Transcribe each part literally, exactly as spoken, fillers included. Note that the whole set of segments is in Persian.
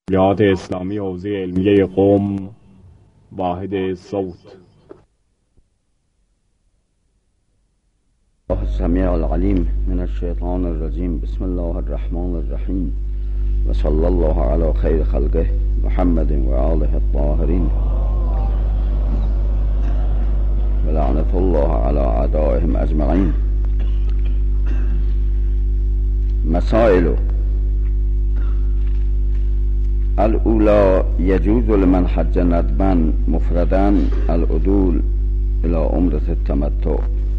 کلیات اسلامی حوزه علمیه قم، واحد صوت. الله السمیع العلیم من الشیطان الرجیم. بسم الله الرحمن الرحیم و صلی الله علی خیر خلقه محمد و آله الطاهرین و لعنت الله علی اعدائهم اجمعین. مسائل الاولی: یجوز لمن حج ندبا مفردا العدول الى عمرة التمتع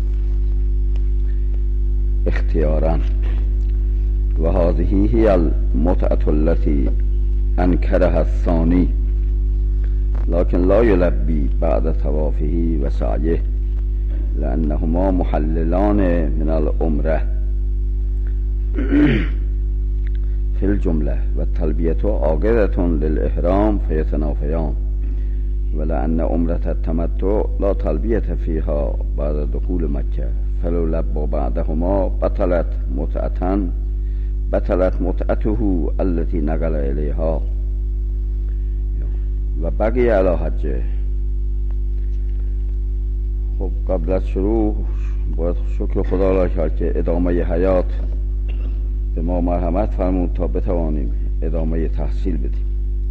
اختیارا، و هذه هي المتعة التي انکرها الثانی لكن لا يلبي بعد طوافه و سعیه لانهما محللان من العمره في الجمله و التلبیه عاقدة للاحرام فيتنافيان، ولأن عمرة التمتع لا تلبیه فيها بعد دخول مکه فلو لبى بعدهما بطلت متعة بطلت متعته التي نقل إليها و بقي على حجه. خب قبل از شروع باید شکر خدا را کرد که ادامه حیات به ما مرحمت فرمود تا بتوانیم ادامه تحصیل بدیم.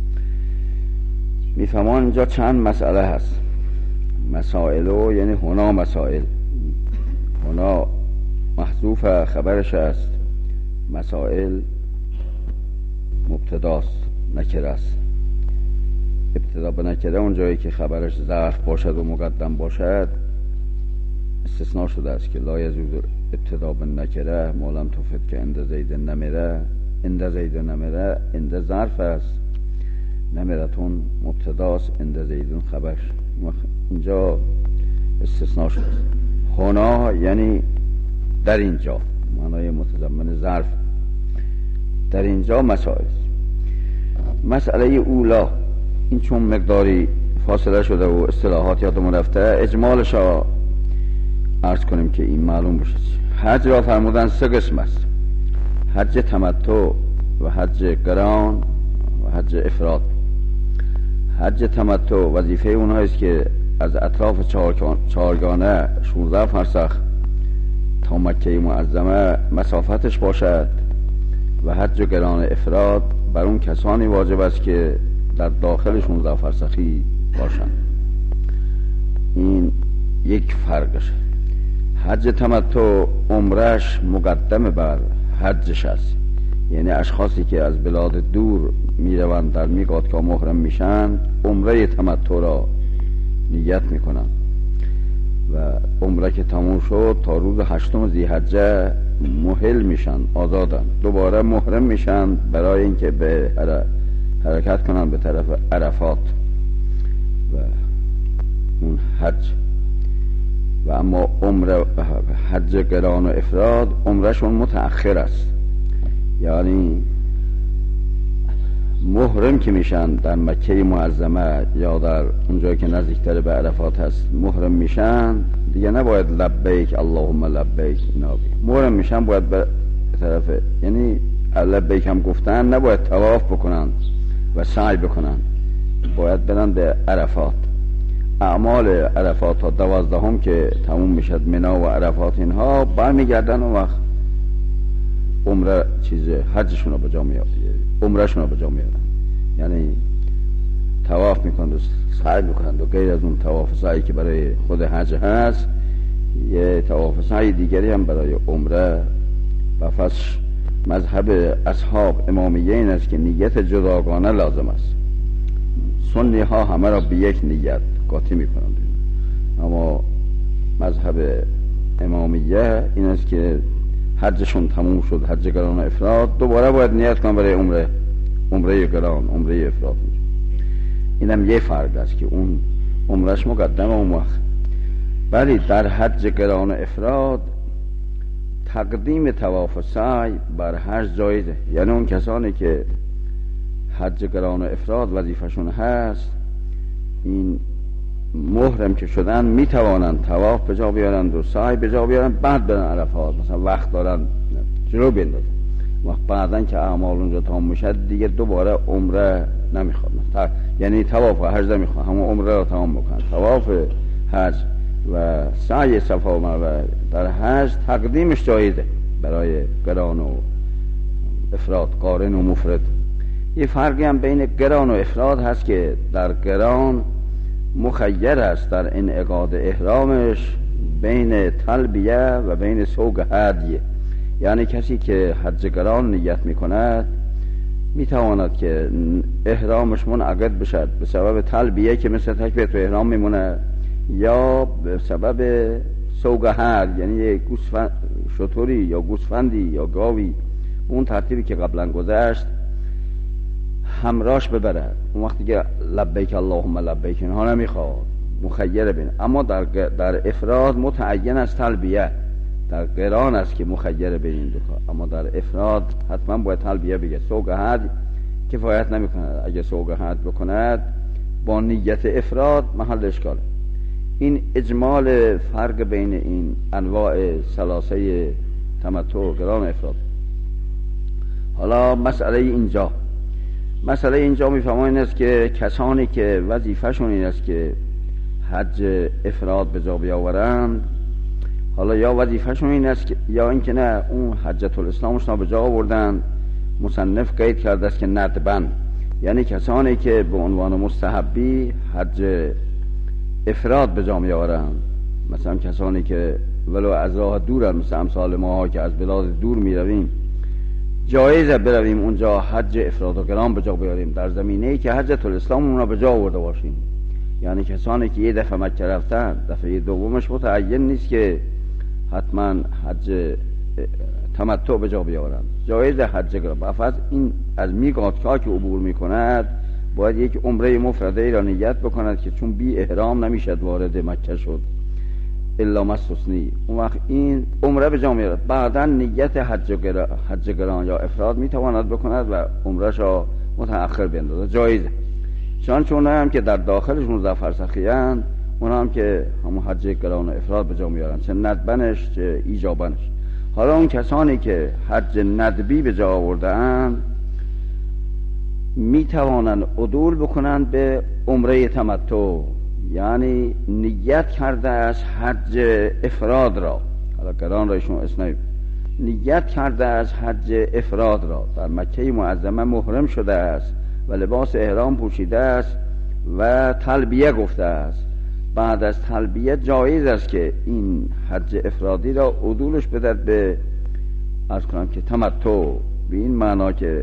میفهمان اینجا چند مسئله هست. مسائل یعنی هنا مسائل، هنا محذوف خبرش است، مسائل مبتداست، نکره است. ابتدا به نکره اون جایی که خبرش ظرف باشد و مقدم باشد استثناء شده است که لا یجوز ابتدا به نکره ما لم تفد که اند زید نمره، اند زید نمره اند ظرف است، نمرتون مبتداست، اند زیدون خبرش. اینجا استثناء شده است. هنا یعنی در اینجا، معنای متضمن ظرف. در اینجا مسائل. مسئله اولا، این چون مقداری فاصله شده و اصطلاحات یادمون رفته اجمالش را عرض کنیم که این معلوم بشه. حج را فرمودن سه قسم است: حج تمتع و حج قران و حج افراد. حج تمتع وظیفه اونها است که از اطراف چهارگانه شانزده فرسخ تا مکه معظمه مسافتش باشد، و حج قران افراد بر اون کسانی واجب است که در داخل شانزده فرسخی باشند. این یک فرقشه. حج تمتع عمرش مقدم بر حجش است، یعنی اشخاصی که از بلاد دور میروند در میقات که محرم میشن عمره تمتع را نیت میکنن و عمره که تموم شد تا روز هشتم ذی‌حجه محل میشن، آزادن، دوباره محرم میشن برای اینکه به حرکت کنن به طرف عرفات و اون حج. و اما عمره حج قران و افراد عمرشون متأخر است، یعنی محرم که میشن در مکه معظمه یا در اونجایی که نزدیکتر به عرفات هست محرم میشن دیگه نباید لبیک اللهم لبیک اینا بگن. محرم میشن باید به طرف، یعنی لبیک هم گفتن نباید طواف بکنن و سعی بکنن، باید برن به عرفات. اعمال عرفات تا دوازدهم که تموم میشد منا و عرفات اینها برمیگردن و وقت عمره چیزه حجشون رو به جا میارن، عمرهشون رو به جا میارن، یعنی طواف میکنن و سعی میکنن و غیر از اون طواف سعی که برای خود حج هست یه طواف سعی دیگری هم برای عمره. و پس مذهب اصحاب امامیه این است که نیت جداگانه لازم است. سنی ها همه را به یک نیت قاطی میکنند، اما مذهب امامیه این است که حجشون تموم شد، حج قران و افراد، دوباره باید نیت کنن برای عمره، عمره قران، عمره افراد. اینم یه فرق است که اون عمرش مقدمه اون وقت. ولی در حج قران و افراد تقدیم طواف و سعی بر حج جایزه، یعنی اون کسانی که حج قران و افراد وظیفه‌شون هست این محرم که شدن میتوانند طواف به جا بیارند و سعی به جا بیارند، بعد برن عرفات. مثلا وقت دارن جلو بندازن، وقت بعدن که اعمال اونجا تمام میشه دیگه دوباره عمره نمیخواد، یعنی طواف حج نمیخواد، همون عمره رو تمام بکنن. طواف حج و سعی صفا و مروه در حج تقدیمش جایزه برای قران و افراد، قارن و مفرد. یه فرقی هم بین قران و افراد هست که در قران مخیر است در انعقاد احرامش بین تلبیه و بین سوق هدیه، یعنی کسی که حج قران نیت میکند میتواند که احرامش منعقد بشد به سبب تلبیه که مثل تکبیرت احرام میمونه، یا به سبب سوق هدی، یعنی یک گوسفند شتری یا گوسفندی یا گاوی اون ترتیبی که قبلا گذشت همراش ببرد. اون وقتی که لبیک اللهم لبیک اینها نمیخواد، مخیر بین. اما در در افراد متعین است تلبیه، در قران است که مخیر بین این دو کار، اما در افراد حتما باید تلبیه بگه. سوق هدی کفایت نمیکند، اگه سوق هدی بکند با نیت افراد محل اشکاله. این اجمال فرق بین این انواع ثلاثه تمتع، قران و افراد. حالا مسئله اینجا مسئله اینجا میفهمون این است که کسانی که وظیفه‌شون این است که حج افراد به جا بیاورند، حالا یا وظیفه‌شون این است که یا اینکه نه اون حجت الاسلامشون به جا آوردن، مصنف قید کرده است که ندبن، یعنی کسانی که به عنوان مستحبی حج افراد به جا میآورند، مثلا کسانی که ولو از راه دورن، مثل امثال ما که از بلاد دور میرویم، جایزه برویم اونجا حج افراد و قران به جا بیاریم در زمینه‌ای که حجت الاسلام اون را به جا آورده باشیم. یعنی کسانی که یه دفعه مکه رفتن، دفعه دومش متعین نیست که حتما حج تمتع به جا بیارن، جایزه حج قران. بفرض این از میقات‌ها که عبور میکند باید یک عمره مفرده ای را نیت بکند که چون بی احرام نمیشد وارد مکه شد الا مستثنی، اون وقت این عمره به جا میارد. بعدا نیت حج قران حج قران یا افراد میتواند بکند و عمرش را متأخر بیندازد، جایزه. چون چون هم که در داخلش نوزده فرسخیان، اون هم که همون حج قران و افراد به جا میارن، چه ندبنش چه ایجابنش. حالا اون کسانی که حج ندبی به جا آورده‌اند میتوانند عدول بکنند به عمره تمتع، یعنی نیت کرده از حج افراد را، حالا قران را ایشون اسنای نیت کرده از حج افراد را، در مکه معظمه محرم شده است و لباس احرام پوشیده است و تلبیه گفته است. بعد از تلبیه جایز است که این حج افرادی را عدولش بدهد به عرض کنم که تمتع، به این معنا که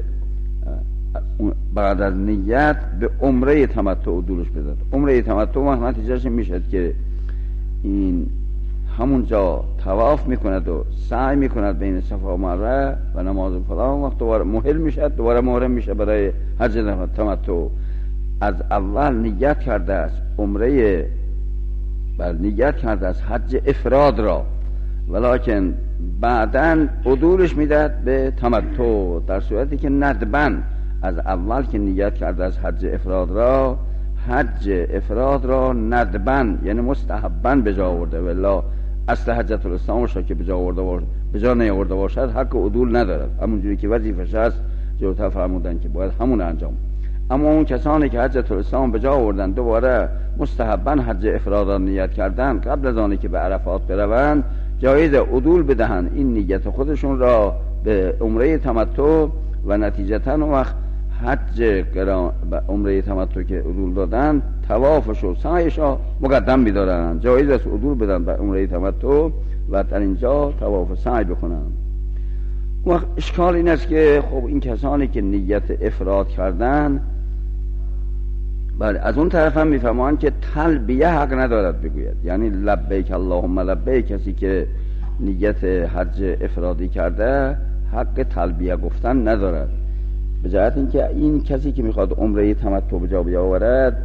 بعد از نیت به عمره تمتع عدولش بدهد. عمره تمتع وقت نتیجهش میشد که این همونجا طواف میکند و سعی میکند بین صفا و مروه و نماز فلان، وقت دوباره محل میشد، دوباره محرم میشه برای حج تمتع. از اول نیت کرده است عمره، بر نیت کرده است حج افراد را، ولکن بعداً عدولش میدهد به تمتع، در صورتی که ندبن از اول که نیت کرده از حج افراد را، حج افراد را ندبن یعنی مستحبن به جا آورده، ولی اصل حجت الاسلامش را که به جا آورده باشد، به جا نیاورده باشد حق عدول ندارد، همونجوری که وظیفه‌اش است جلوتر فرمودن که باید همون انجام. اما اون کسانی که حجت الاسلام به جا آوردن دوباره مستحبن حج افراد را نیت کردن، قبل از آنی که به عرفات بروند جایز عدول بدهند این نیت خودشون را به عمره تمتع و نتیجتاً اون وقت حج قران و عمره تمتع که عدول دادن طوافش و سعیش را مقدم می‌دارن، جایز است عدول بدن به عمره تمتع و در اینجا طواف و سعی بکنن. اون وقت اشکال این است که خب این کسانی که نیت افراد کردن، بله از اون طرف هم میفهمن که تلبیه حق ندارد بگوید، یعنی لبیک اللهم لبیک، کسی که نیت حج افرادی کرده حق تلبیه گفتن ندارد، به جهت اینکه این کسی که میخواد عمره تمتع به جا بیاورد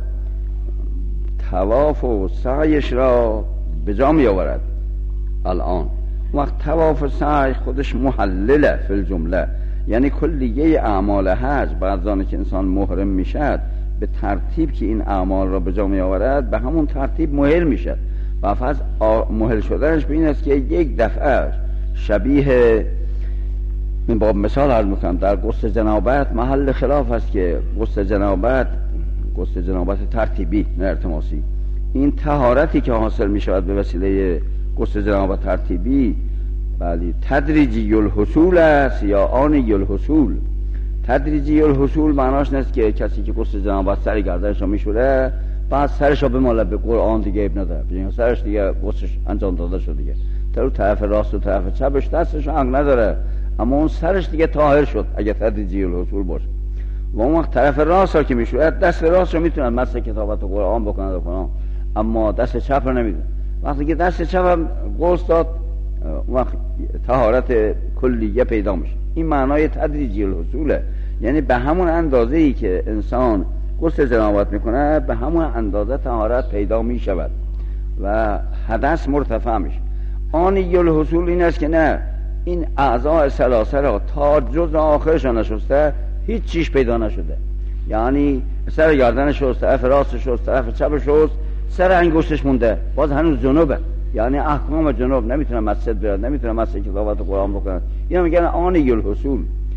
طواف و سعیش را به جا میآورد. الان وقت طواف و سعی خودش محلله فی الجمله، یعنی کلیه اعمال حج بعد از که انسان محرم میشد به ترتیب که این اعمال را به جا میآورد به همون ترتیب محل میشد. و فرض محل شدنش به این است که یک دفعه شبیه من با مثال عرض میکنم در غسل جنابت محل خلاف است که غسل جنابت غسل جنابت ترتیبی نه ارتماسی، این طهارتی که حاصل میشود به وسیله غسل جنابت ترتیبی بله تدریجی الحصول است یا آنی الحصول. تدریجی الحصول معناش نیست که کسی که غسل جنابت سر گردنش رو میشوره بعد سرش رو بماله به قرآن دیگه اب نداره، ببین سرش دیگه غسلش انجام داده شد دیگه، تا طرف راست و طرف چپش دستش حق نداره، اما اون سرش دیگه طاهر شد اگه تدریجی الحصول باشه. و اون وقت طرف راست رو که میشوره دست راست رو میتونن مس کتابت و قرآن بکنن بکنن، اما دست چپ رو نمیدونن. وقتی که دست چپ هم غسل داد اون وقت طهارت کلیه پیدا میشه. این معنای تدریجی الحصوله، یعنی به همون اندازه ای که انسان غسل جنابت میکنه به همون اندازه طهارت پیدا میشود و حدث مرتفع میشه. آنی الحصول این است که نه، این اعضاء ثلاثه را تا جز آخرش نشسته هیچ چیز پیدا نشده، یعنی سر گردن شست، طرف راست شست، طرف چپ شست، سر انگشتش مونده، باز هنوز جنوبه، یعنی احکام جنوب نمیتونه مسجد بیاد، نمیتونه مسجد کتابت و قرآن بکنه. اینا میگن آنی الحصول.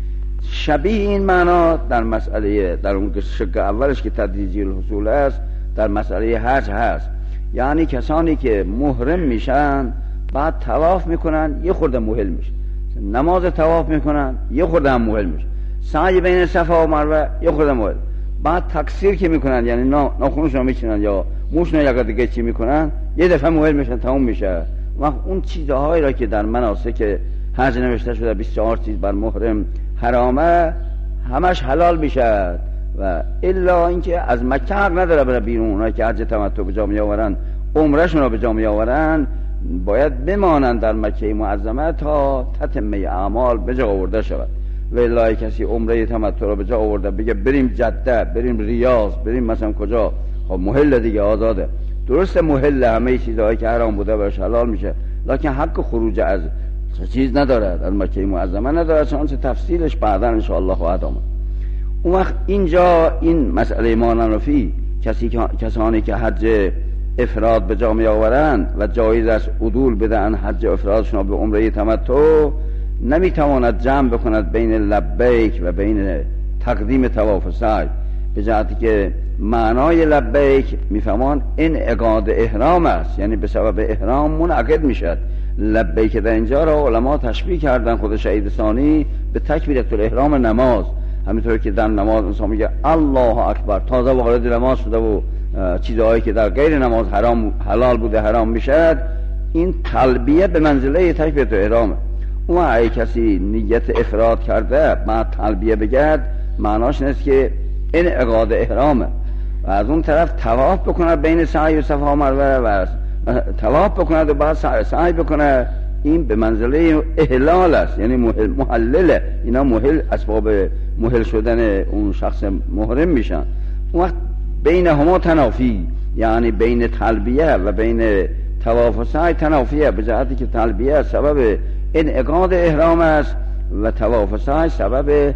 شبیه این معنا در مسئله در اون شق اولش که تدریجی الحصول است در مسئله حج هست، یعنی کسانی که محرم میشن بعد طواف میکنن یه خورده مهل میشه، نماز طواف میکنن یه خورده هم مهل میشه، سعی بین صفا و مروه یه خورده مهل، بعد تکثیر که میکنن یعنی ناخنشون رو میچینن یا موشون رو یک دیگه چی میکنن یه دفعه مهل میشن تموم میشه. وقت اون چیزهایی را که در مناسک حج نوشته شده بیست و چهار چیز بر محرم حرامه همش حلال میشه و الا اینکه از مکه حق نداره بره بیرون. اونایی که حج تمتع به جا میآورن عمرهشون رو به جا میآورن باید بمانند در مکه معظمه تا تتمه اعمال به جا آورده شود. و الا کسی عمره تمتع رو به جا آورده بگه بریم جده، بریم ریاض، بریم مثلا کجا، خب محل دیگه آزاده. درسته محل همه چیزهایی که حرام بوده برش حلال میشه، لکن حق خروج از چیز نداره، از مکه معظمه نداره، چنانچه تفصیلش بعدا ان شاء الله خواهد آمد. اون وقت اینجا این مسئله ماننفی کسی کسانی که حج افراد به جا می آورند و جایز است عدول بدن حج افرادشون به عمره تمتع، نمیتواند جمع بکند بین لبیک و بین تقدیم طواف سعی، به جهتی که معنای لبیک میفهمان انعقاد احرام است، یعنی به سبب احرام منعقد میشد. لبیک در اینجا را علما تشبیه کردن خود شهید ثانی به تکبیرة الاحرام نماز، همینطور که در نماز انسان میگه الله اکبر تازه وارد نماز شده و چیزهایی که در غیر نماز حرام حلال بوده حرام میشد، این تلبیه به منزله تکبیرة الاحرامه. اون اگه کسی نیت افراد کرده بعد تلبیه بگرد معناش نیست که انعقاد احرامه و از اون طرف طواف بکنه بین سعی و صفا و مروه و طواف بکنه و بعد سعی بکنه، این به منزله احلال است، یعنی محل محلله. اینا محل اسباب محل شدن اون شخص محرم میشن. اون وقت بین هما تنافی، یعنی بین تلبیه و بین طواف و سعی تنافیه، به جهتی که تلبیه سبب انعقاد احرام است و طواف و سعی سبب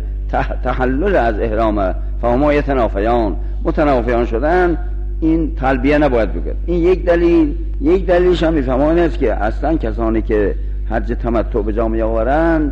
تحلل از احرام، فهما یتنافیان، متنافیان شدن. این تلبیه نباید بگرد. این یک دلیل. یک دلیلش هم میفهمان است که اصلا کسانی که حج تمتع به جا می آورند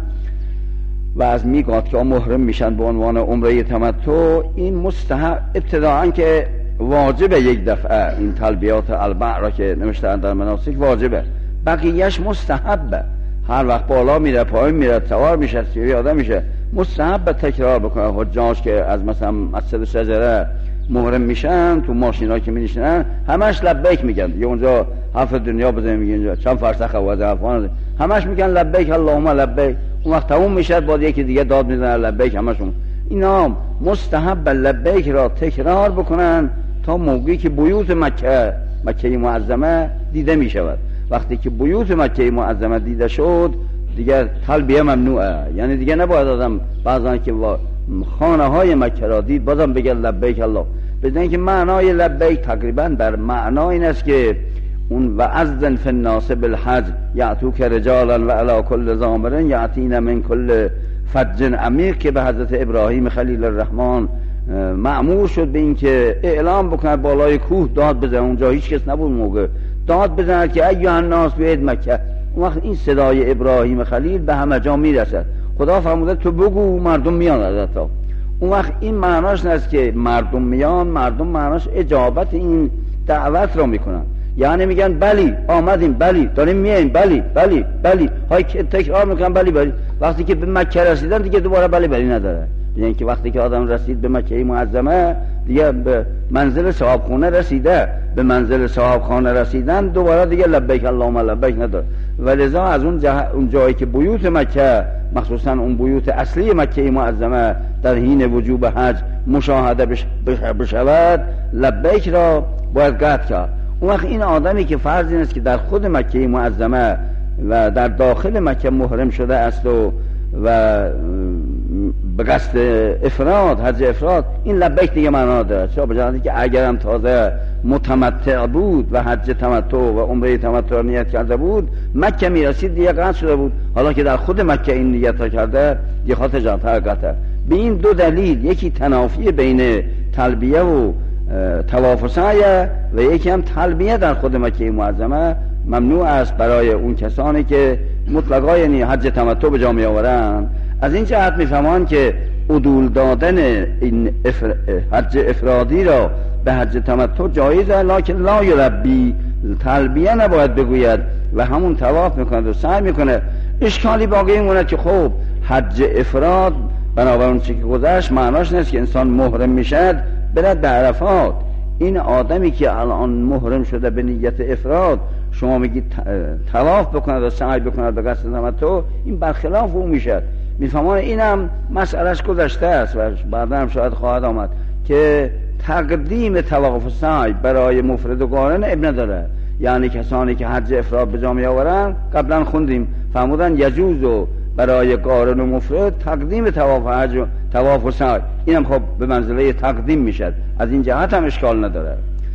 و از میقات که محرم میشن به عنوان عمره تمتع، این مستحب ابتداعا که واجبه یک دفعه این تلبیات اربع را که نوشتن در مناسک واجبه، بقیهش مستحبه. هر وقت بالا میره پایین میره سوار میشه پیاده میشه مستحب تکرار بکنه. حجاج که از مثلا مسجد شجره محرم میشن تو ماشینا که میشنن همش لبیک میگن، یا اونجا حرف دنیا بزنیم میگن اینجا چند فرسخ و افغان همش میگن لبیک اللهم لبیک. اون وقت تموم میشه بعد یکی دیگه داد میزنه لبیک همشون. اینا مستحب لبیک را تکرار بکنن تا موقعی که بیوت مکه مکه معظمه دیده میشود. وقتی که بیوت مکه معظمه دیده شد دیگه تلبیه ممنوعه، یعنی دیگه نباید آدم بعضان که خانه های مکه را دید بازم بگه لبیک الله، بدون که معنای لبیک تقریبا بر معنای این است که اون و اذن فی الناس بالحج یعتوک رجالا و علی کل ضامر یعتین من کل فج عمیق، که به حضرت ابراهیم خلیل الرحمن مأمور شد به این که اعلام بکنه بالای کوه داد بزنه، اونجا هیچ کس نبود موقع، داد بزنه که ایها الناس بیاید مکه. اون وقت این صدای ابراهیم خلیل به همه جا میرسد. خدا فرموده تو بگو مردم میان از تا. اون وقت این معناش نیست که مردم میان، مردم معناش اجابت این دعوت را میکنن، یعنی میگن بلی آمدیم، بلی داریم میایم، بلی بلی بلی های تکرار میکنن بلی بلی. وقتی که به مکه رسیدن دیگه دوباره بلی بلی نداره. یعنی که وقتی که آدم رسید به مکه معظمه دیگه به منزل صاحبخونه رسیده، به منزل صاحبخانه رسیدن دوباره دیگه لبیک اللهم لبیک نداره. ولذا از اون, جه... اون جایی که بیوت مکه، مخصوصا اون بیوت اصلی مکه معظمه در حین وجوب حج مشاهده بش... بش... بشود، لبیک را باید قطع کرد. اون وقت این آدمی که فرض این است که در خود مکه معظمه و در داخل مکه محرم شده است و و به قصد افراد، حج افراد، این لبیک دیگه معنا داره. چرا؟ بجانبه که اگرم تازه متمتع بود و حج تمتع و عمره تمتع نیت کرده بود، مکه میرسید دیگه قطع شده بود. حالا که در خود مکه این نیت کرده دیگه خاطر جانتر قطع. به این دو دلیل، یکی تنافی بین تلبیه و طواف و سعی و یکی هم تلبیه در خود مکه معظمه ممنوع است برای اون کسانی که مطلقا یعنی حج تمتع به جا می آورند. از این جهت میفهمان که عدول دادن این افر... حج افرادی را به حج تمتع جایزه، لکن لا یلبی، تلبیه نباید بگوید و همون طواف میکنه و سعی میکنه. اشکالی باقی میمونه که خب حج افراد بنابر اون چی که گذشت معناش نیست که انسان محرم میشد برد به عرفات. این آدمی که الان محرم شده به نیت افراد، شما میگید طواف بکند و سعی بکند به قصد تمتع، این برخلاف او میشد. میفهمان اینم مسئلهش گذشته است و بعدا هم شاید خواهد آمد که تقدیم طواف و سعی برای مفرد و قارن اب نداره. یعنی کسانی که حج افراد به جا می آورن، قبلا خوندیم فرمودن یجوز و برای قارن و مفرد تقدیم طواف و حج و طواف و سعی، اینم خب به منزله تقدیم میشد. از این جهت هم اشکال نداره.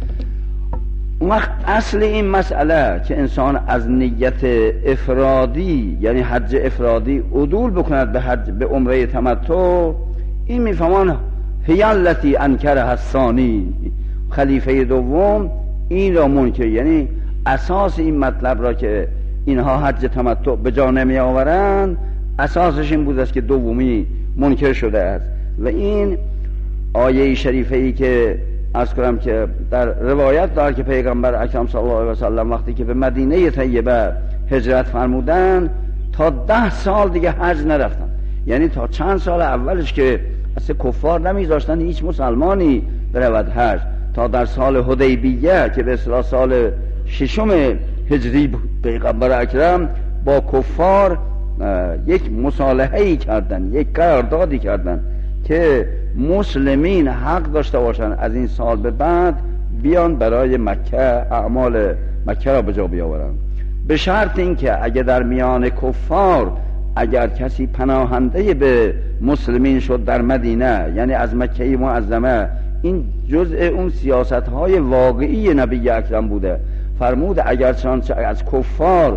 اون وقت اصل این مسئله که انسان از نیت افرادی یعنی حج افرادی عدول بکند به حج به عمره تمتع، این میفهمان هی التی انکرها الثانی، خلیفه دوم این را منکر، یعنی اساس این مطلب را که اینها حج تمتع به جا نمی آورند اساسش این بود است که دومی منکر شده است. و این آیه شریفه ای که عرض کنم که در روایت دار که پیغمبر اکرم صلی الله علیه و سلم وقتی که به مدینه طیبه هجرت فرمودن تا ده سال دیگه حج نرفتن. یعنی تا چند سال اولش که اصلا کفار نمیذاشتن هیچ مسلمانی برود حج، تا در سال حدیبیه که به اصطلاح سال ششم هجری بود، پیغمبر اکرم با کفار یک مصالحه‌ای کردن، یک قراردادی کردن که مسلمین حق داشته باشن از این سال به بعد بیان برای مکه اعمال مکه را به جا بیاورن، به شرط اینکه اگر در میان کفار اگر کسی پناهنده به مسلمین شد در مدینه، یعنی از مکه معظمه، این جزء اون سیاست های واقعی نبی اکرم بوده. فرمود اگر چنانچه از کفار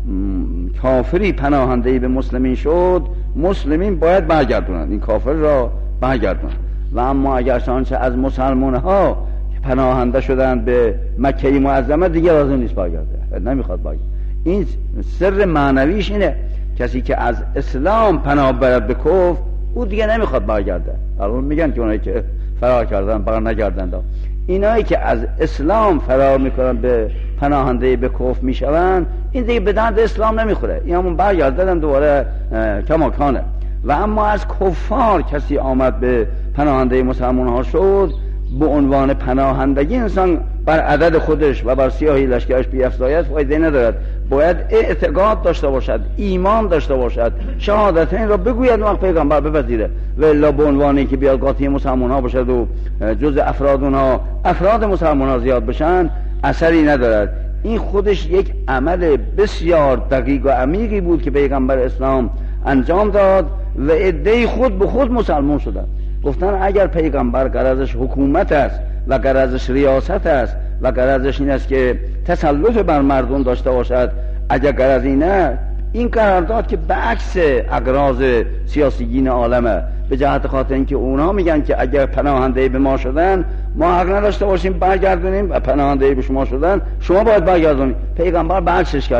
کافری پناهنده به مسلمین شد، مسلمین باید برگردونند این کافر را برگردونند. و اما اگر چنانچه از مسلمان ها پناهنده شدند به مکه معظمه دیگه لازم نیست برگرده، نمیخواد برگرده. این سر معنویش اینه، کسی که از اسلام پناه برد به کفر او دیگه نمیخواد برگرده. الان میگن که اونایی که فرار کردن بر نگردند، اینایی که از اسلام فرار میکنن به پناهنده به کفر میشوند، این دیگه به درد اسلام نمیخوره، این همون برگردن دوباره کماکانه. و اما از کفار کسی آمد به پناهنده مسلمان ها شد، به عنوان پناهندگی انسان بر عدد خودش و بر سیاهی لشکرش بیفزاید فایده ندارد. باید اعتقاد داشته باشد، ایمان داشته باشد، شهادتین را بگوید، وقت پیغمبر بپذیره. و الا به عنوانی که بیاد قاطی مسلمان ها باشد و جز افراد اونها افراد مسلمان ها زیاد بشن، اثری ندارد. این خودش یک عمل بسیار دقیق و عمیقی بود که پیغمبر اسلام انجام داد و عده خود به خود مسلمان شدند. گفتن اگر پیغمبر غرضش حکومت است و غرضش ریاست است و غرضش این است که تسلط بر مردم داشته باشد، اگر غرض اینه، این قرارداد که به عکس اغراض سیاسیین عالمه، به جهت خاطر اینکه اونا میگن که اگر پناهنده به ما شدن ما حق نداشته باشیم برگردونیم و پناهنده به شما شدن شما باید برگردونید. پیغمبر برعکسش کرده،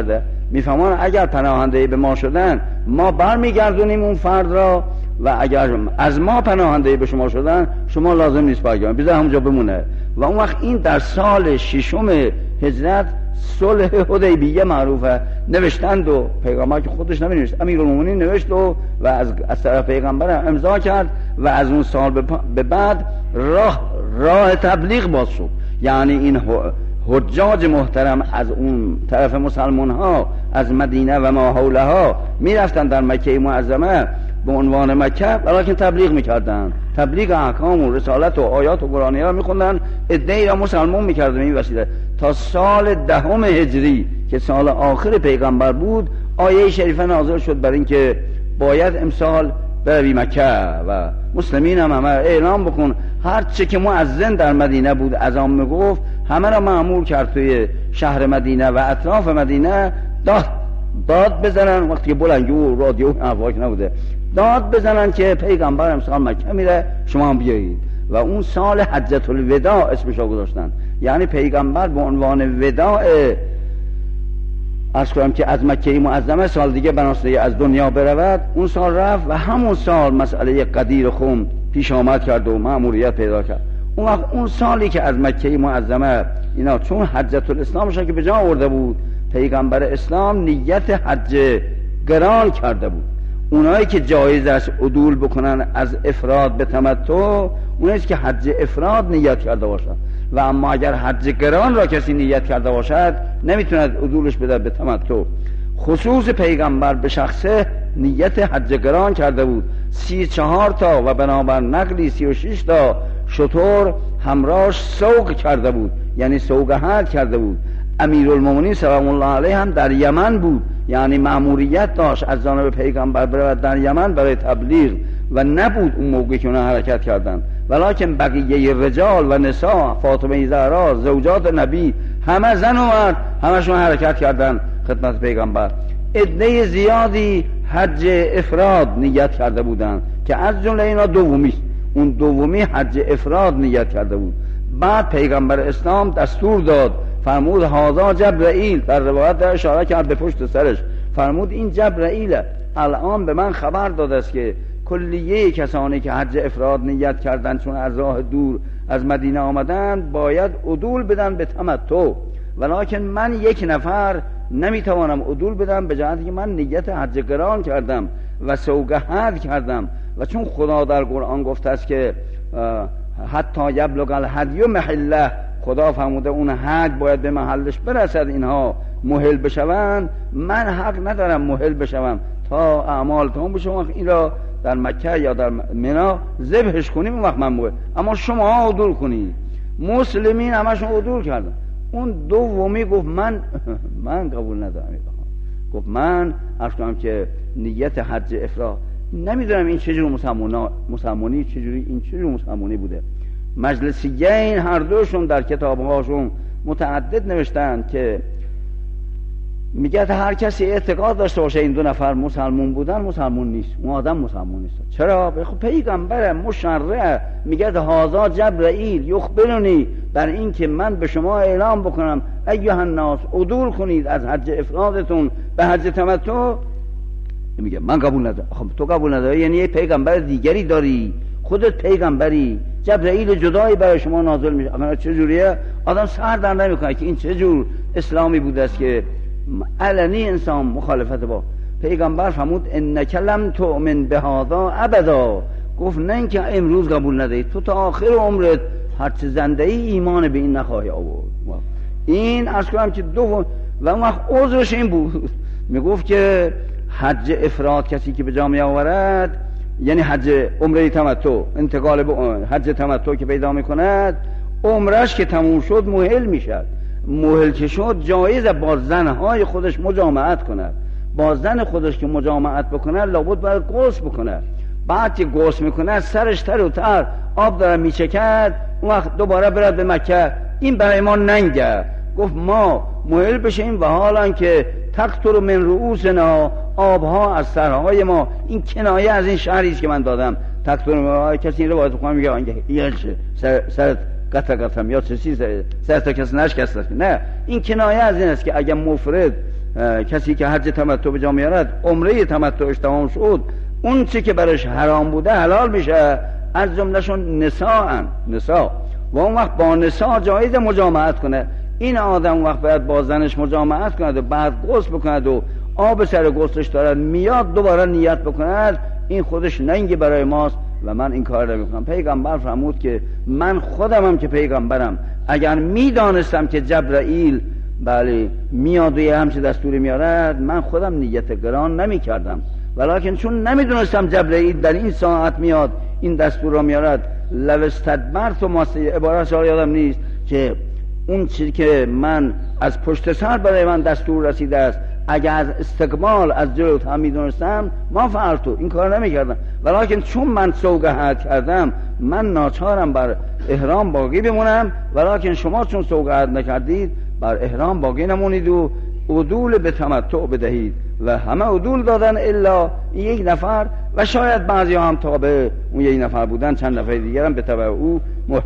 میفهمان اگر پناهنده به ما شدن ما برمیگردونیم اون فرد را، و اگر از ما پناهنده به شما شدن شما لازم نیست برگردید، بذار همونجا بمونه. و اون وقت این در سال ششم هجرت صلح حدیبیه معروفه، نوشتند و پیغمبر که خودش نمی‌نوشت، امیرالمومنین نوشت و و از از طرف پیغمبر امضا کرد و از اون سال به بعد راه راه تبلیغ باز شد. یعنی این حجاج محترم از اون طرف مسلمان ها از مدینه و ما حولها میرفتن در مکه معظمه به عنوان مکه، ولیکن تبلیغ میکردن، تبلیغ احکام و رسالت و آیات و قرآنی را میخوندن، عده‌ای را مسلمان میکردن. این وسیله تا سال دهم هجری که سال آخر پیغمبر بود آیه شریفه نازل شد بر اینکه باید امسال بروی مکه و مسلمین هم همه اعلام بکن. هر چه که مؤذن در مدینه بود اذان میگفت همه را مأمور کرد توی شهر مدینه و اطراف مدینه داد داد بزنن، وقتی که بلنگو و رادیو هوا که نبوده، داد بزنن که پیغمبر امسال مکه میره شما هم بیایید. و اون سال حجت الوداع اسمش رو گذاشتن، یعنی پیغمبر به عنوان وداع از کنم که از مکه معظمه سال دیگه بناسته از دنیا برود، اون سال رفت و همون سال مسئله قدیر خم پیش آمد کرد و مأموریت پیدا کرد. اون وقت اون سالی که از مکه معظمه اینا چون حجت الاسلامش که به جا آورده بود، پیغمبر اسلام نیت حج گران کرده بود. اونایی که جایز است عدول بکنن از افراد به تمتع، اونایی که حج افراد نیت کرده باشد، و اما اگر حج گران را کسی نیت کرده باشد نمیتوند عدولش بده به تمتع. خصوص پیغمبر به شخصه نیت حج گران کرده بود، سی چهار تا و بنابر نقلی سی و شش تا شتر همراهش سوق کرده بود، یعنی سوق حج کرده بود. امیرالمومنین سلام الله علیه هم در یمن بود، یعنی مأموریت داشت از جانب پیغمبر برود در یمن برای تبلیغ و نبود اون موقعی که اونها حرکت کردند. ولیکن بقیه رجال و نساء، فاطمه زهرا، زوجات نبی، همه زن و مرد همشون حرکت کردند خدمت پیغمبر. عده زیادی حج افراد نیت کرده بودند که از جمله اینا دومی اون دومی حج افراد نیت کرده بود. بعد پیغمبر اسلام دستور داد، فرمود هذا جبرائیل، در روایت در اشاره کرد به پشت سرش، فرمود این جبرائیل الان به من خبر داده است که کلیه کسانی که حج افراد نیت کردن چون از راه دور از مدینه آمدن باید عدول بدن به تمتع، ولیکن من یک نفر نمیتوانم عدول بدم به جهتی که من نیت حج گران کردم و سوق حج کردم. و چون خدا در قرآن گفته است که حتی یبلغ الهدی محله، خدا فرموده اون حج باید به محلش برسد، اینها مهل بشوند، من حق ندارم مهل بشوم تا اعمال تمام بشه، این را در مکه یا در منا ذبحش کنیم اون وقت من مهل. اما شما عدول کنید. مسلمین همشون عدول کردن. اون دومی گفت من من قبول ندارم. گفت من عرض کنم که نیت حج افراد نمیدونم این چجور مسلمانا مسلمانی چجوری این چجور مسلمانی بوده. مجلسیین هر دوشون در کتابهاشون متعدد نوشتن که میگه هر کسی اعتقاد داشته باشه این دو نفر مسلمون بودن مسلمون نیست، اون آدم مسلمون نیست. چرا؟ خب پیغمبر مشرع میگه هذا جبرائیل یخبرنی بر این که من به شما اعلام بکنم ایها الناس عدول کنید از حج افرادتون به حج تمتع. میگه من قبول ندارم. خب تو قبول نداری یعنی یه پیغمبر دیگری داری، خودت پیغمبری، جبرائیل جدایی برای شما نازل میشه. اما چه جوریه؟ آدم سر در نمیکنه که این چه جور اسلامی بوده است که علنی انسان مخالفت با پیغمبر. فرمود انک لم تؤمن بهذا ابدا، گفت نه اینکه امروز قبول نداری، تو تا آخر عمرت هر چه زنده ای ایمان به این نخواهی آورد. این عرض کنم که دو و اون وقت عذرش این بود، میگفت که حج افراد کسی که به جا می آورد یعنی حج عمره تمتع، انتقال به حج تمتع که پیدا میکند، عمرش که تموم شد مهل میشد. مهل که شد جایز با زنهای خودش مجامعت کند. با زن خودش که مجامعت بکنه لابد باید غسل بکنه. بعد که غسل میکنه سرش تر و تر آب داره میچکد، اون وقت دوباره برد به مکه. این برای ما ننگه. گفت ما مهل بشیم و حالا که تقطر من رؤوسنا، آبها از سرهای ما. این کنایه از این شعری است که من دادم. تقطر من، کسی این روایت بخونه میگه اینکه یلشه سر سرت قطع قطع یا چه چیز سرت کسی نشکسته. نه، این کنایه از این است که اگر مفرد کسی که حج تمتع به جا میارد عمره تمتعش تمام شد، اون چی که برش حرام بوده حلال میشه، از جملهشون نساء نساء و اون وقت با نساء جایز مجامعت کنه. این آدم وقت باید با زنش مجامعت کند و بعد غسل بکند و آب سر غسلش دارد میاد دوباره نیت بکند، این خودش ننگی برای ماست و من این کار رو میکنم. پیغمبر فرمود که من خودمم که پیغمبرم اگر میدانستم که جبرائیل بله میاد و یه همچه دستوری میارد، من خودم نیت گران نمی کردم، ولیکن چون نمیدونستم جبرائیل در این ساعت میاد این دستور رو میارد، لو استدبرت و ماسه عبارت شما یادم نیست که اون چیزی که من از پشت سر برای من دستور رسیده است اگر از استقبال از جلوت هم میدونستم ما فعلتو این کار نمیکردم، ولیکن چون من سوگهت کردم من ناچارم بر احرام باقی بمونم، ولیکن شما چون سوگهت نکردید بر احرام باقی نمونید و عدول به تمتع بدهید. و همه عدول دادن الا یک نفر و شاید بعضی هم تابع اون یک نفر بودن، چند نفر دیگر هم به تبع او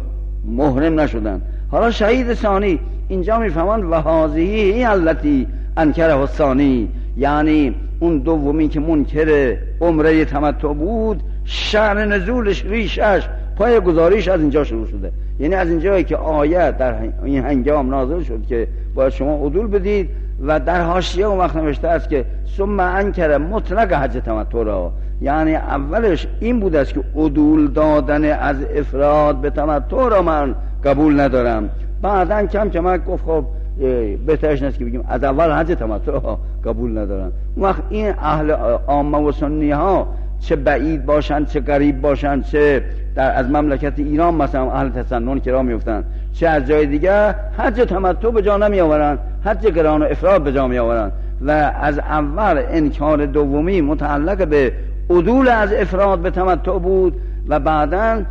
محرم نشدن. حالا شهید ثانی اینجا میفهمند و هذه التی انکره الثانی، یعنی اون دومی که منکر عمره تمتع بود، شأن نزولش ریشش پای گزاریش از اینجا شروع شده. یعنی از اینجایی که آیت در این هنگام نازل شد که باید شما عدول بدید و در حاشیه اون وقت نوشته است که ثم انکر مطلق حج تمتع را، یعنی اولش این بود است که عدول دادن از افراد به تمتع را من قبول ندارم، بعدن کم کم گفت خب بهترش نیست که بگیم از اول حج تمتع قبول ندارن. اون وقت این اهل عامه و سنی ها چه بعید باشند چه قریب باشند، چه در از مملکت ایران مثلا اهل تسنن که راه میفتن، چه از جای دیگه حج تمتع به جا نمی آورن، حج قران و افراد به جا می آورن و از اول انکار دومی متعلق به عدول از افراد به تمتع بود و بعداً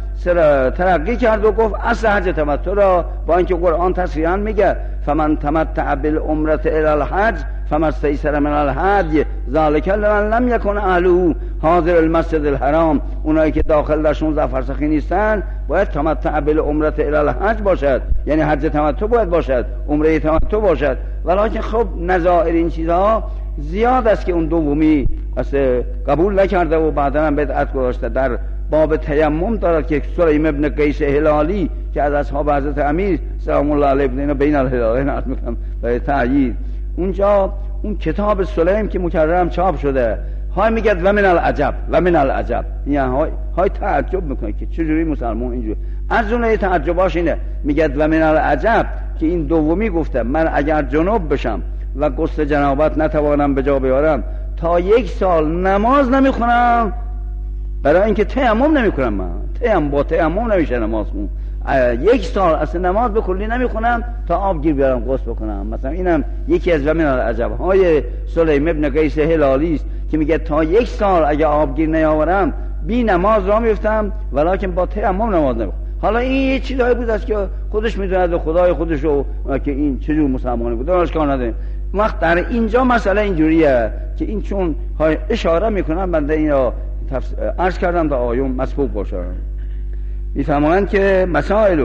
ترقی کرد و گفت اصل حج تمتع را، با اینکه قرآن تصریحاً میگه فمن تمتع بالعمرة الی الحج فما استیسر من الهدی ذلک لمن لم یکن اهله حاضر المسجد الحرام. اونایی که داخل در شانزده فرسخی نیستن باید تمتع بالعمرة الی الحج باشد، یعنی حج تمتع باید باشد، عمره تمتع باشد. ولیکن خب نظائر این چیزها زیاد است که اون دومی اصلا قبول نکرده و بعدا هم بدعت گذاشته. در باب تیمم دارد که سلیم ابن قیس هلالی که از اصحاب حضرت امیر سلام الله علیه بودن بین الهلالین عرض میکنم برای تأیید، اونجا اون کتاب سلیم که مکررم چاپ شده های میگه و من العجب و من العجب، یعنی های, های تعجب میکنه که چجوری مسلمان اینجوری. از جمله تعجباش اینه میگه و من العجب که این دومی گفته من اگر جنوب بشم و غسل جنابت نتوانم به جا بیارم تا یک سال نماز نمیخونم، برای اینکه تیمم نمیکنم، من تیمم با تیمم نمیشه نماز خون، یک سال اصلا نماز به کلی نمیخونم تا آب گیر بیارم غسل بکنم. مثلا اینم یکی از من العجب های سلیم ابن قیس هلالی است که میگه تا یک سال اگه آب گیر نیاورم بی نماز را میفتم ولکن با تیمم نماز نمیخونم. حالا این یه چیزایی بود است که خودش میدونه خدای خودش رو که این چجور مسلمانی بود، درش کار نداره. وقت در اینجا مسئله اینجوریه که این چون اشاره میکنم بنده این را عرض کردم تا آیون مسبوق باشه. میفهمند که مسائل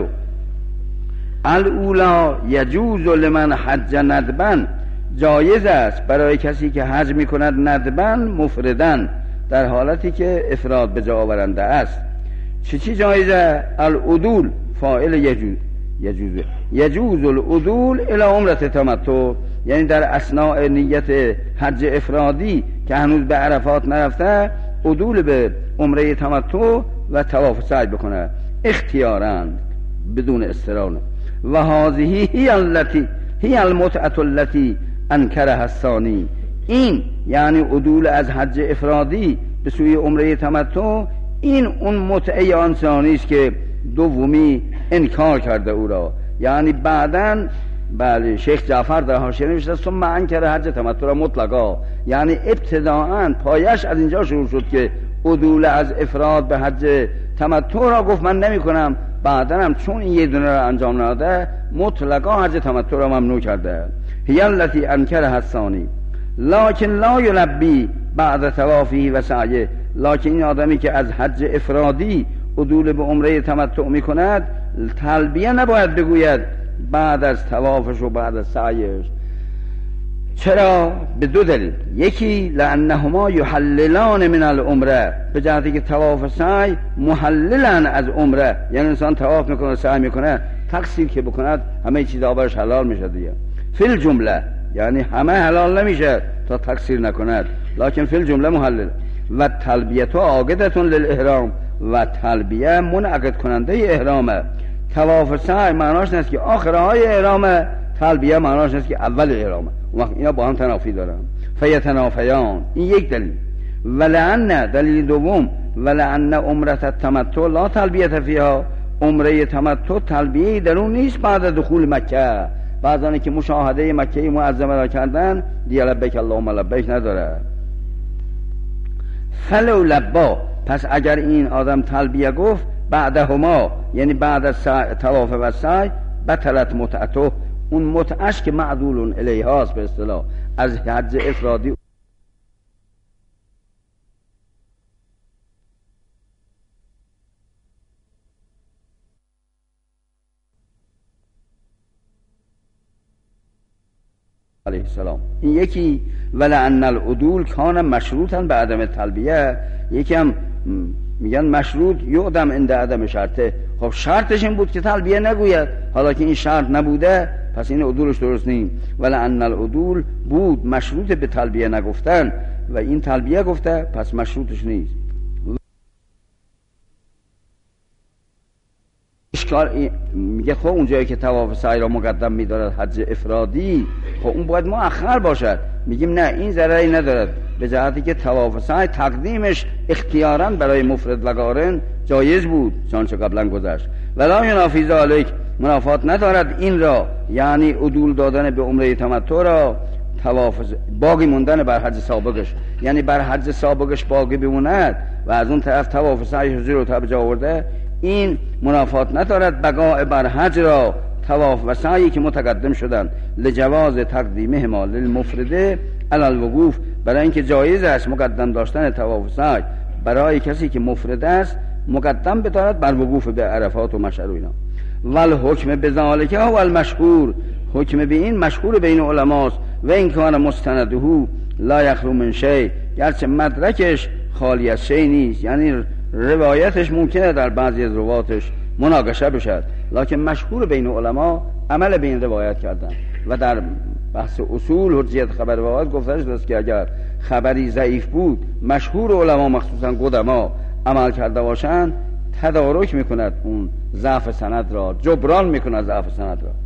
الاولا یجوز لمن حج ندبن، جایز است برای کسی که حج میکند ندبن مفردن در حالتی که افراد به جا آورنده است. چی چی جایزه؟ العدول فاعل یجوز یجوز یجوز العدول الی عمره تمتع، یعنی در اثناء نیت حج افرادی که هنوز به عرفات نرفته عدول به عمره تمتع و طواف سعی بکنه اختیاراً بدون اضطرار. و هذه هی التي هی المتعه التي انکرها الثانی، این یعنی عدول از حج افرادی به سوی عمره تمتع، این اون متعه آن ثانی است که دومی انکار کرده او را. یعنی بعداً بله شیخ جعفر در حاشیه نوشته ثم انکر حج تمتع مطلقا، یعنی ابتداءً پایش از اینجا شروع شد که عدول از افراد به حج تمتع را گفت من نمی کنم، بعداً هم چون این یه دونه را انجام نده مطلقا حج تمتع را ممنوع کرده. هی التی انکرها الثانی لکن لا یلبی بعد طوافه و سعیه، لکن این آدمی که از حج افرادی عدول به عمره تمتع می کند تلبیه نباید بگوید بعد از طوافش و بعد از سعیش. چرا؟ به دو دلیل. یکی لانهما یحللان من العمره، به جهتی که طواف سعی محللن از عمره، یعنی انسان طواف میکنه سعی میکنه تقصیر که بکند همه چیزا برش حلال میشه دیگه. فی الجمله یعنی همه حلال نمیشه تا تقصیر نکند، لکن فی الجمله محلل. و تلبیه عاقدتون للاحرام، و تلبیه منعقد کننده احرامه. طواف سعی معناش نیست که آخرهای احرامه، تلبیه معناش نیست که اول احرامه. اون وقت اینا با هم تنافی دارن. فیتنافیان، این یک دلیل. ولعن دلیل دوم، ولعن عمره التمتع لا تلبیه فیها، عمره تمتع تلبیه در اون نیست بعد دخول مکه. بعضانی که مشاهده مکه معظمه را کردن دیگه لبیک اللهم لبیک نداره. فلو لبا، پس اگر این آدم تلبیه گفت بعدهما، یعنی بعد از طواف و سعی، بطلت متعته، اون متعش که معدول الیهاست به اصطلاح از حج افرادی علیه السلام. این یکی ولعن العدول کان مشروطا به عدم تلبیه، یکی هم میگن مشروط یعدم عند عدم شرطه. خب شرطش این بود که تلبیه نگوید، حالا که این شرط نبوده پس این عدولش درست نیست. ولعن العدول بود مشروط به تلبیه نگفتن و این تلبیه گفته پس مشروطش نیست. اشکال میگه خب اون جایی که طواف سعی را مقدم می‌دارد حج افرادی، خب اون باید مؤخر باشد. میگیم نه، این ضرری ندارد، به جهتی که طواف سعی تقدیمش اختیاراً برای مفرد و قارن جایز بود چنانچه قبلا گذشت. ولا ینافی ذلک، منافات ندارد این را، یعنی عدول دادن به عمره تمتع را طواف باقی موندن بر حج سابقش، یعنی بر حج سابقش باقی بموند و از اون طرف طواف سعی رو تا به جا آورده، این منافات ندارد بقاء بر حج را طواف و سعی که متقدم شدن لجواز تقدیمه ما للمفرده علی الوقوف، برای اینکه جایز است مقدم داشتن طواف و سعی برای کسی که مفرد است مقدم بدارد بر وقوف به عرفات و مشعر و اینا. ول حکم بذالک و المشهور، حکم به این مشهور بین علماست. و این کان مستنده لا یخلو من شیء، گرچه مدرکش خالی از شیء نیست، یعنی روایتش ممکنه در بعضی از رواتش مناقشه بشد، لکن مشهور بین علما عمل به این روایت کردن. و در بحث اصول حجیت خبر روایت گفته شده است که اگر خبری ضعیف بود مشهور علما مخصوصا قدما عمل کرده باشند تدارک میکند اون ضعف سند را، جبران میکند ضعف سند را.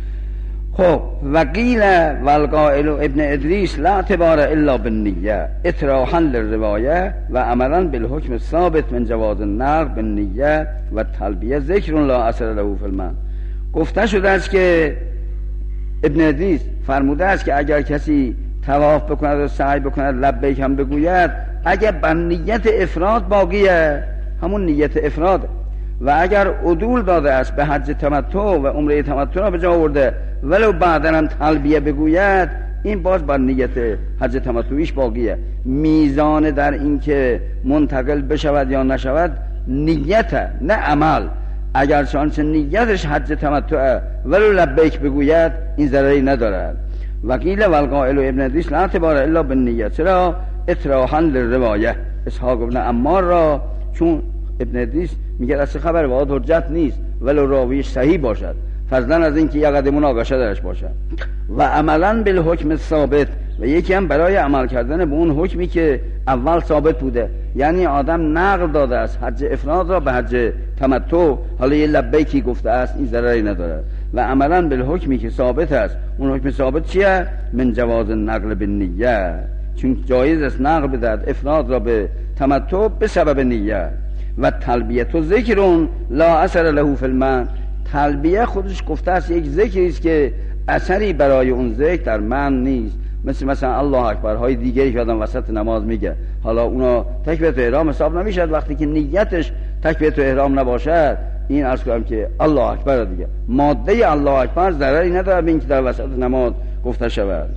خب وقیل والقائل ابن ادریس لا اعتبار الا بالنیه اطراحا للروایه و عملا بالحکم ثابت من جواز النقل بالنیه و تلبیه ذکر لا اثر له فی المعنى. گفته شده است که ابن ادریس فرموده است که اگر کسی طواف بکند و سعی بکند لبیک هم بگوید، اگر بر نیت افراد باقیه همون نیت افراد، و اگر عدول داده است به حج تمتع و عمره تمتع را به جا آورده ولو بعداً هم تلبیه بگوید، این باز بر نیت حج تمتعیش باقیه. میزان در این که منتقل بشود یا نشود نیت نه عمل. اگر چانچه نیتش حج تمتع ولو لبیک بگوید این ضرری ندارد. وقیل والقائل ابن ادریس لا اعتبار الا بالنیه، چرا؟ اطراحا للروایه، اسحاق ابن عمار را، چون ابن ادریس میگه اصل خبر واحد حجت نیست ولو راویش صحیح باشد، فضلا از اینکه یه قدر مناقشه درش باشد. و عملا بالحکم ثابت، و یکی هم برای عمل کردن به اون حکمی که اول ثابت بوده، یعنی آدم نقل داده است حج افراد را به حج تمتع، حالا یه لبیکی گفته است، این ضرری نداره. و عملا بالحکمی که ثابت است، اون حکم ثابت چیه؟ من جواز النقل بالنیه، چون جایز است نقل بدهد افراد را به تمتع به سبب نیه. و تلبیه تو ذکرون لا اثر له فی المعنى، تلبیه خودش گفته است یک ذکری است که اثری برای اون ذکر در معنی نیست، مثل مثلا الله اکبر های دیگری که آدم وسط نماز میگه، حالا اونا تکبیرت احرام حساب نمیشد وقتی که نیتش تکبیرت احرام نباشد. این عرض کنم که الله اکبر دیگه ماده الله اکبر ضرری نداره به اینکه در وسط نماز گفته شود.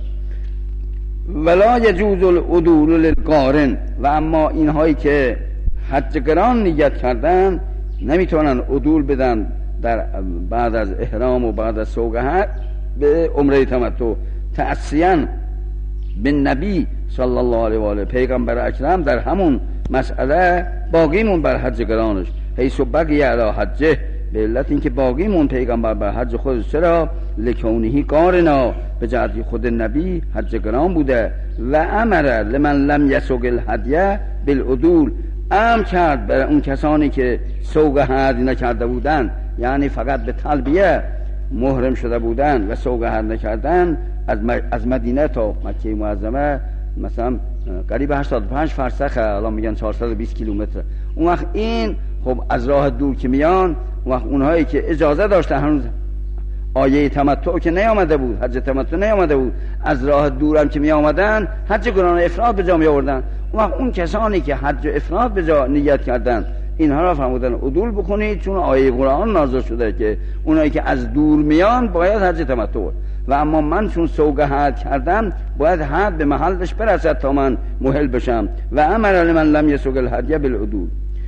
ولا یجوز العدول للقارن، و اما اینهایی که حج قران نیت کردن نمیتونن عدول بدن در بعد از احرام و بعد از سوق حج به عمره تمتع، تأسیاً به نبی صلی الله علیه و آله، پیغمبر اکرم در همون مسئله باقیمون بر حج گرانش، حیث بقی علی حجه، به علت اینکه باقیمون پیغمبر بر حج خودش. چرا؟ لکونهی قارنا، به جهت خود نبی حج گران بوده. و امر لمن لم یسوق الهدیه بالعدول، امر کرد برای اون کسانی که سوق هدی نکرده بودن، یعنی فقط به تلبیه محرم شده بودن و سوق هدی نکردن، از از مدینه تا مکه معظمه مثلا قریب هشتاد و پنج فرسخه، الان میگن چهارصد و بیست کیلومتر. اون وقت این خب از راه دور که میان، اون وقت اونهایی که اجازه داشتن، هنوز آیه تمتع که نیامده بود، حج تمتع نیامده بود، از راه دورم که می آمدن حج قران افراد به جا می آوردن. اون وقت اون کسانی که حج افراد به جا نیت کردن، اینها را فرمودن عدول بکنید، چون آیه قرآن نازل شده که اونایی که از دور میان باید حج تمتع، و اما من چون سوق حج کردم باید حج به محلش برسد تا من مهل بشم. و امر لمن لم یسوق الهدی بالعدول.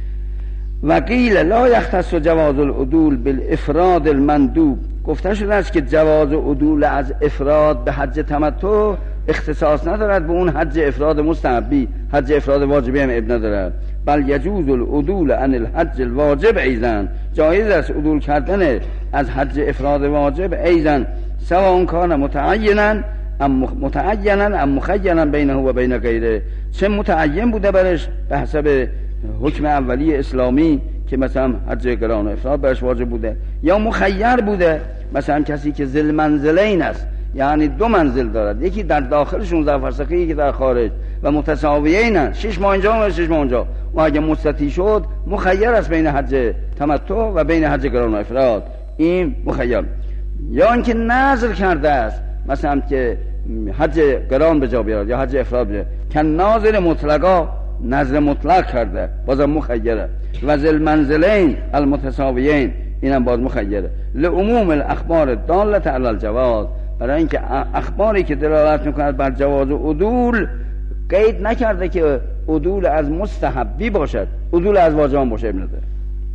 و قیل لا یختص جواز العدول بالافراد المندوب، گفته شده است که جواز عدول از افراد به حج تمتع اختصاص ندارد به اون حج افراد مستحبی، حج افراد واجبی هم اب ندارد. بل یجوز العدول عن الحج الواجب ایضا، جایز است عدول کردن از حج افراد واجب ایضا، سواء کان متعینا ام متعینا ام مخیرا بینه و بین غیره، چه متعین بوده برش به حسب حکم اولی اسلامی که مثلا حج قران افراد برش واجب بوده، یا مخیر بوده، مثلا کسی که ذل منزلین است، یعنی دو منزل دارد، یکی در داخل شانزده فرسخی، یکی در خارج، و متساویین، شش ماه اینجا و شش ماه اونجا، و اگه مستطیع شد مخیر است بین حج تمتع و بین حج قران افراد، این مخیر. یا اینکه نذر کرده است مثلا که حج قران به جا بیارد یا حج افراد بیارد، که ناظر مطلقا نظر مطلق کرده، بازم مخیره. و ذل منزلین المتساویین، اینم باز مخیره. لعموم الاخبار دالت علی الجواز، برای اینکه اخباری که دلالت میکند بر جواز عدول قید نکرده که عدول از مستحبی باشد، عدول از واجبان باشه. ابن ده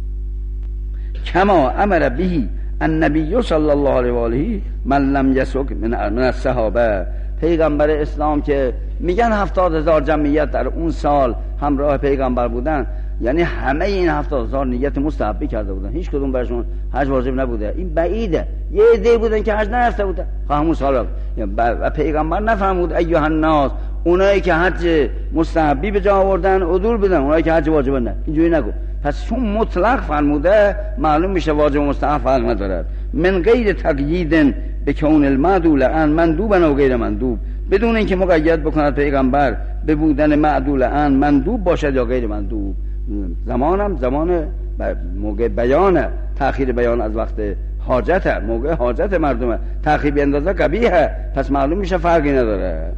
کما امر بهی النبی صلی الله علیه و آله من لم یسوق من الصحابه، پیغمبر اسلام که میگن هفتاد هزار جمعیت در اون سال همراه پیغمبر بودن، یعنی همه این هفتاد هزار نیت مستحبی کرده بودن، هیچ کدوم برشون حج واجب نبوده. این بعیده، یه عده بودن که حج نرفته بودن همون سال، و پیغمبر نفرمود ایها الناس، اونایی که حج مستحبی به جا آوردن عدول بدن، اونایی که حج واجب نه، اینجوری نگو. پس چون مطلق فرموده معلوم میشه واجب و مستحب فرق ندارد. من غیر تقیید به کون المعدول ان مندوبا و غیر مندوب، بدون اینکه مقید بکند پیغمبر به بودن معدول ان مندوب باشد یا غیر مندوب. زمانم زمان موقع بیانه، تأخیر بیان از وقت حاجته، موقع حاجت مردمه، تأخیر به اندازه قبیحه، پس معلوم میشه فرقی نداره.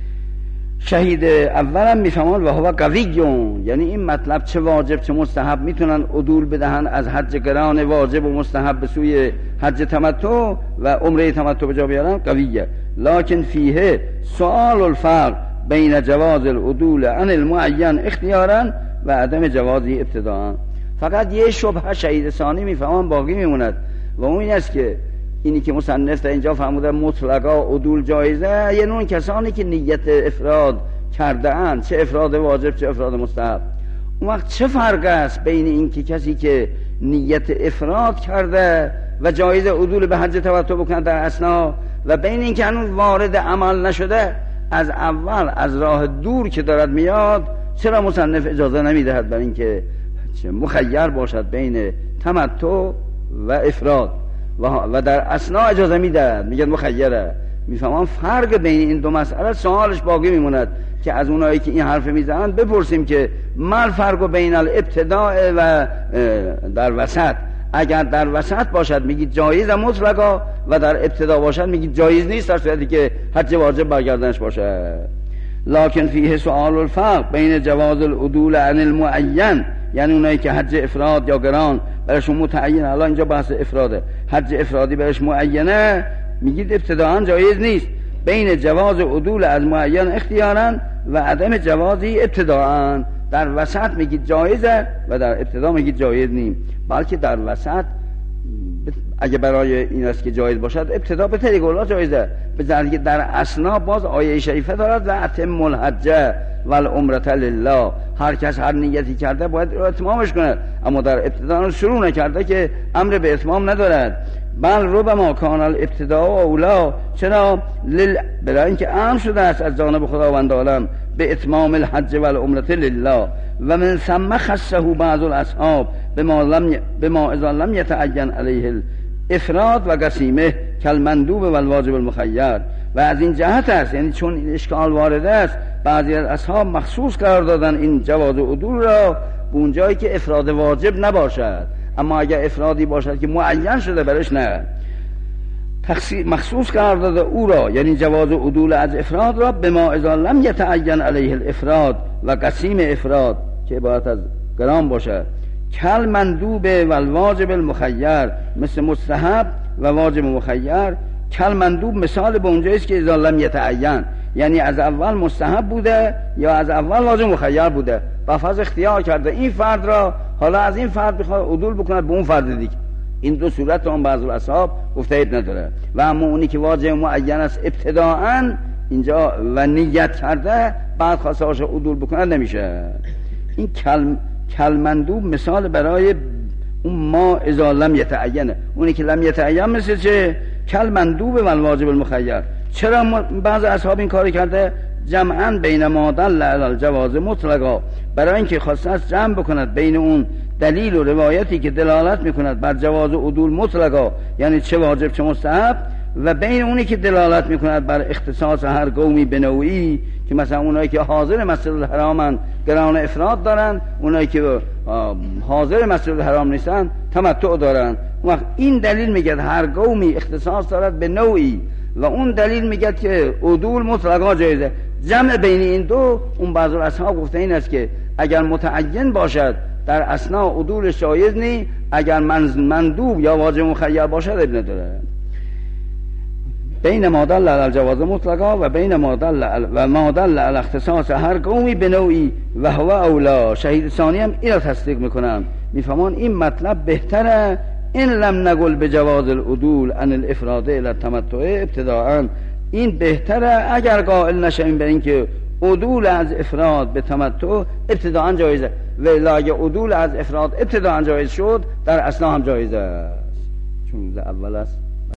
شهید اولم میفهمن و هو قویون، یعنی این مطلب چه واجب چه مستحب میتونن عدول بدهن از حج قران واجب و مستحب به سوی حج تمتع و عمره تمتع به جا بیارن، قویه. لکن فیه سؤال الفرق بین جواز العدول عن المعین اختیارا و عدم جوازی ابتداء. فقط یه شبهه شهید ثانی میفهمن باقی میموند، و اون این است که اینی که مصنف در اینجا فرموده مطلقا عدول جایزه، یعنی اون کسانی که نیت افراد کرده اند، چه افراد واجب چه افراد مستحب. اون وقت چه فرق است بین این که کسی که نیت افراد کرده و جایز عدول به حج تمتع بکنه در اثنا، و بین این که هنوز وارد عمل نشده، از اول از راه دور که دارد میاد، چرا مصنف اجازه نمیدهد برای اینکه مخیر باشد بین تمتع و افراد، و در اثنا اجازه میدهد، میگن مخیره. میفهمم فرق بین این دو مسئله سوالش باقی میموند که از اونایی که این حرف میزنن بپرسیم که ما فرق بین الابتداء و در وسط. اگر در وسط باشد میگید جایز مطلقا، و در ابتدا باشد میگید جایز نیست در صورتی که حج واجب برگردنش باشه. لکن فیه سؤال الفرق بین جواز العدول عن المعین، یعنی اونایی که حج افراد یا قران برشون متعین، الان اینجا بحث افراده، حج افرادی برش معینه، میگید ابتداءً جایز نیست. بین جواز عدول از معین اختیاراً و عدم جوازی ابتداءً، در وسط میگید جایزه و در ابتدا میگید جایز نیم. بلکه در وسط اگه برای این است که جایز باشد ابتدا به طریق الله جایزه، به ذلك در اسنا باز آیه شریفه دارد و اتم الحج والعمره لله، هر کس هر نیتی کرده باید اتمامش کند، اما در ابتدا شروع نکرده که امر به اتمام ندارد. بل ربما کان الابتداء اولا، چرا؟ لل... برای اینکه امر شده است از جانب خداوند عالم به اتمام الحج والعمره لله و من ثم خصه بعض الاصحاب بما لم بما اذا لم يتعین علیه الافراد و قسیمه کالمندوب والواجب المخیر. و از این جهت است، یعنی چون این اشکال وارد است، بعضی از اصحاب مخصوص قرار دادن این جواز عدول را به اون جایی که افراد واجب نباشد، اما اگر افرادی باشد که معین شده برش نه، مخصوص قرار داده او را، یعنی جواز عدول از افراد را به ما اذا لم یتعین علیه الافراد و قسیم افراد که عبارت از گرام باشد، کل مندوب و الواجب المخیر، مثل مستحب و واجب مخیر. کل مندوب مثال به اونجایی است که اذا لم یتعین، یعنی از اول مستحب بوده یا از اول واجب مخیر بوده، با فرض اختیار کرده این فرد را، حالا از این فرد بخواد عدول بکند به اون فرد دیگه. این دو صورت اون بعض اصحاب گفته اید نداره. و اما اونی که واجب معین است ابتداءً اینجا و نیت کرده بعد خواسته باشه عدول بکند نمیشه. این کل کلمندوب مثال برای اون ما اذا لم یتعینه، اونی که لم یتعین مثل چه؟ کلمندوب و الواجب المخیر. چرا بعض اصحاب این کاری کرده؟ جمعاً بین ما دل علی الجواز مطلقا، برای اینکه خواسته است جمع بکند بین اون دلیل و روایتی که دلالت میکند بر جواز عدول مطلقا، یعنی چه واجب چه مستحب، و بین اونی که دلالت میکند بر اختصاص هر قومی به نوعی، که مثلا اونایی که حاضر مسجد الحرامن گران افراد دارن، اونایی که حاضر مسجد الحرام نیستن تمتع دارن. وقت این دلیل میگه هر قومی اختصاص دارد به نوعی، و اون دلیل میگه که عدول مطلقا جایزه. جمع بین این دو، اون بعض اصحاب گفته این است که اگر متعین باشد در اثناء عدول جایز نی، اگر مندوب یا واجب مخیر باشد اب نداره. بین ما دل علی الجواز مطلقا و بین ما دل و ما دل علی اختصاص هر قومی به نوعی و هو اولا. شهید ثانی هم این را تصدیق میکنم، میفهمان این مطلب بهتره این لم نقل به جواز العدول عن الافراد الى التمتع ابتداءً. این بهتره اگر قائل نشیم به این که عدول از افراد به تمتع ابتداءً جایزه، و اگه عدول از افراد ابتداءً جایز شد در اصلا هم جایزه است، چون اول است